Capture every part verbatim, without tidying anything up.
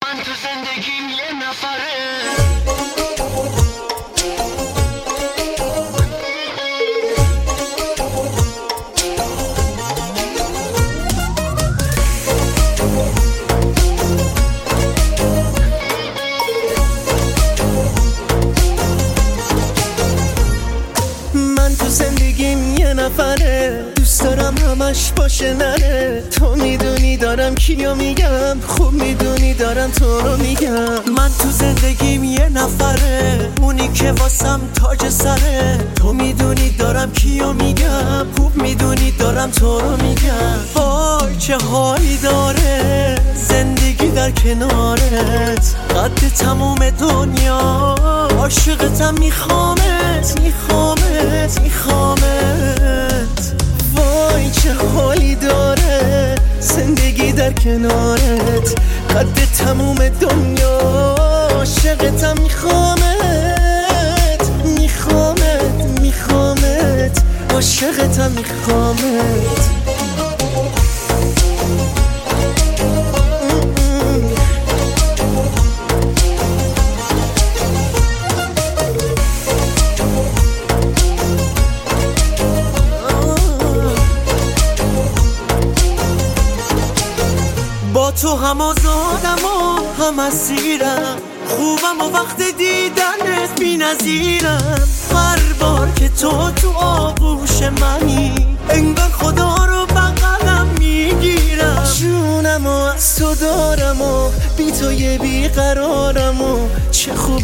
من تو زندگیم یه نفره. من تو زندگیم یه نفره، دوست دارم همش باشه نره. تو میدونی دارم کیو میگم، خوب میدونی دارم تو رو میگم. من تو زندگیم یه نفره، اونی که واسم تاج سره. تو میدونی دارم کیو میگم، خوب میدونی دارم تو رو میگم. وای چه حالی داره زندگی در کنارت، قد تموم دنیا عاشقتم، میخوامت میخوامت میخوامت. وای چه حالی داره زندگی در کنارت، قد تموم دنیا عاشقتم، میخوامت میخوامت میخوامت عاشقتم، میخوامت. با تو هم آزادم و هم اسیرم، خوبم و وقت دیدنت بی نظیرم. هر بار که تو تو آغوش منی، انگار خدا رو بغلم میگیرم. جونم و از تو دارم و بی تو یه بیقرارم و چه خوب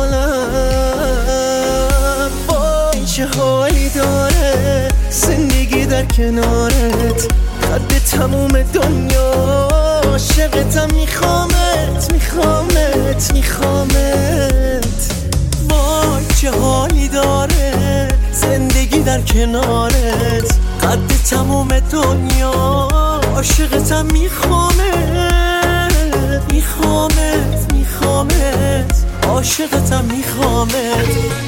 حالم. وای چه حالی داره زندگی در کنارت، قد تموم دنیا عاشقتم، میخوامت میخوامت میخوامت. وای چه حالی داره زندگی در کنارت، قد تموم دنیا عاشقتم، میخوامت میخوامت میخوامت عاشقتم، میخوامت.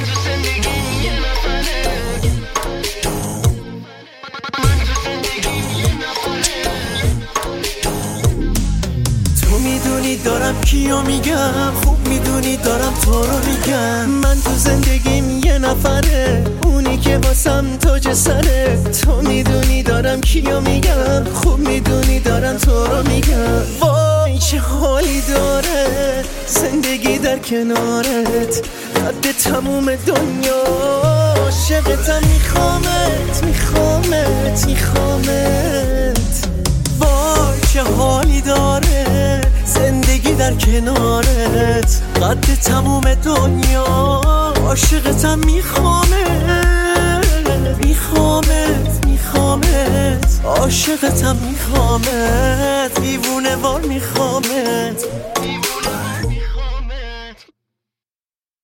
میدونی دارم کیو میگم، خوب میدونی دارم تو رو میگم. من تو زندگیم یه نفره، اونی که واسم تاج سره. تو میدونی دارم کیو میگم، خوب میدونی دارم تو رو میگم. وای چه حالی داره زندگی در کنارت، قد تموم دنیا عاشقتم، میخوامت میخوامت میخوامت. وای چه حالی داره زندگی در کنارت، قد تموم دنیا عاشقتم، میخوامت میخوامت میخوامت عاشقتم، میخوامت. دیوونه وار میخوامت.